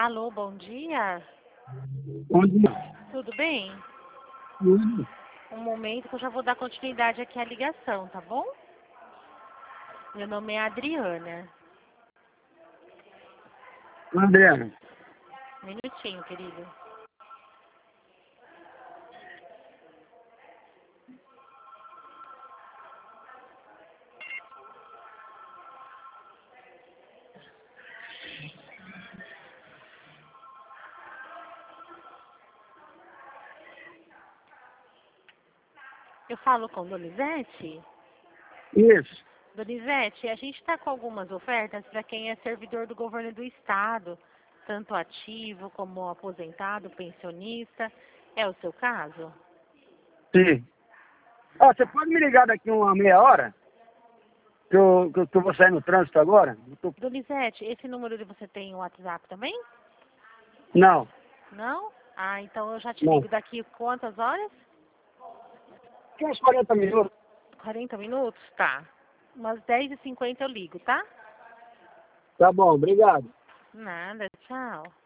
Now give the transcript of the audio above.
Alô, bom dia. Bom dia. Tudo bem? Tudo. Um momento que eu já vou dar continuidade aqui à ligação, tá bom? Meu nome é Adriana. André, Um minutinho, querido. Eu falo com Donizete? isso. Donizete, a gente está com algumas ofertas para quem é servidor do governo do estado, tanto ativo como aposentado, pensionista. É o seu caso? Sim. Ó, você pode me ligar daqui uma meia hora? Que eu vou sair no trânsito agora? Donizete, esse número de você tem o WhatsApp também? Não, Não? Ah, então eu já te não. ligo daqui quantas horas? Tem uns 40 minutos. 40 minutos? Tá. Umas 10h50 eu ligo, tá? Tá bom, obrigado. Nada, tchau.